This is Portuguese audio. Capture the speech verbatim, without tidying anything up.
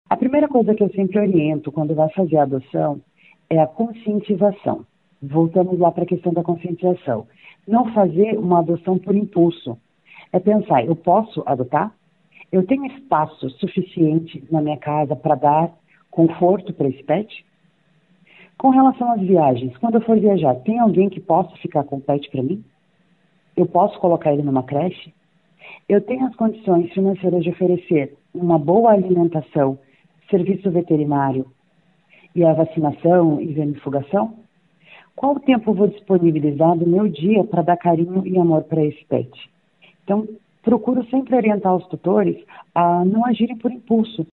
A primeira coisa que eu sempre oriento quando vai fazer a adoção é a conscientização. Voltamos lá para a questão da conscientização. Não fazer uma adoção por impulso. É pensar, eu posso adotar? Eu tenho espaço suficiente na minha casa para dar conforto para esse pet? Com relação às viagens, quando eu for viajar, tem alguém que possa ficar com o pet para mim? Eu posso colocar ele numa creche? Eu tenho as condições financeiras de oferecer uma boa alimentação, serviço veterinário e a vacinação e vermifugação? Qual o tempo eu vou disponibilizar do meu dia para dar carinho e amor para esse pet? Então, procuro sempre orientar os tutores a não agirem por impulso,